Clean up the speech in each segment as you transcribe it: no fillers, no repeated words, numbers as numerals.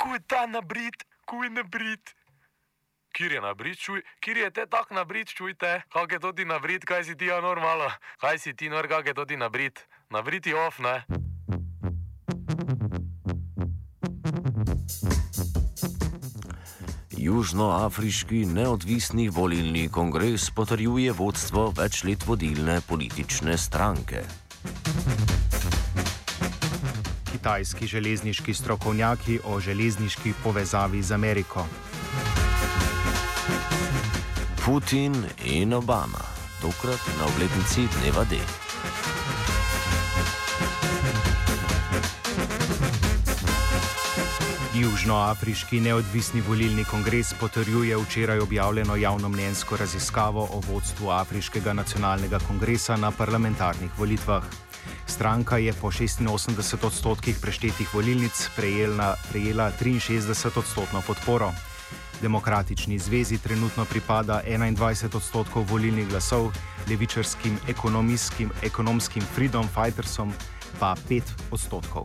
Kuj ta nabrit, kuj nabrit. Kjer je nabrit, čuj? Kjer je te tak nabrit, čujte? Kak je to ti nabrit, kaj si ti normalno? Kaj si ti nor, kak je to ti nabrit? Nabrit je off, ne? Južnoafriški neodvisni volilni kongres potrjuje vodstvo več let vodilne politične stranke. Kitajski železniški strokovnjaki o železniški povezavi z Ameriko. Putin in Obama, tokrat na obletnici dneva D. Južnoafriški neodvisni volilni kongres potrjuje včeraj objavljeno javnomnenjsko raziskavo o vodstvu Afriškega nacionalnega kongresa na parlamentarnih volitvah. Stranka je po 86% preštetih volilnic prejela 63% podporo. Demokratični zvezi trenutno pripada 21% volilnih glasov, levičarskim ekonomskim Freedom Fightersom pa 5%.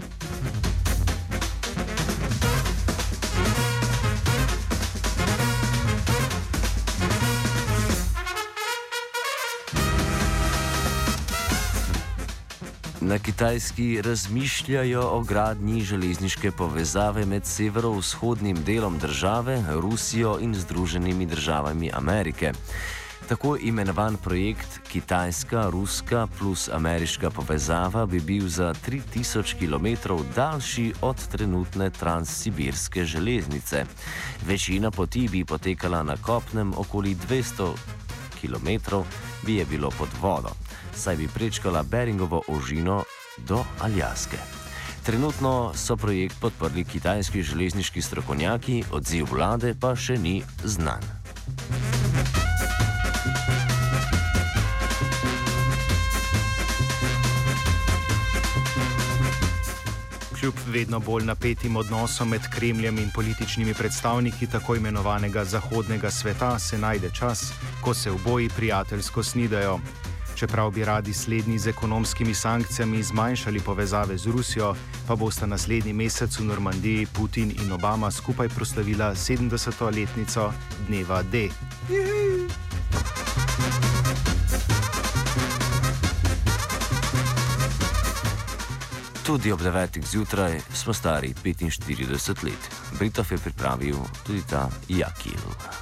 Na Kitajski razmišljajo o gradnji železniške povezave med severovzhodnim delom države, Rusijo in Združenimi državami Amerike. Tako imenovan projekt Kitajska-Ruska plus ameriška povezava bi bil za 3000 km daljši od trenutne transsibirske železnice. Večina poti bi potekala na kopnem, okoli 200 km bi je bilo pod vodo, saj bi prečkala Beringovo ožino do Aljaske. Trenutno so projekt podprli kitajski železniški strokovnjaki, odziv vlade pa še ni znan. Kljub vedno bolj napetim odnosom med Kremljem in političnimi predstavniki tako imenovanega zahodnega sveta se najde čas, ko se oboji prijateljsko snidajo. Čeprav bi radi slednji z ekonomskimi sankcijami zmanjšali povezave z Rusijo, pa bosta naslednji mesec v Normandiji Putin in Obama skupaj proslavila 70-letnico dneva D. Tudi ob 9. zjutraj smo stari 45 let. Britov je pripravil tudi ta Jakil.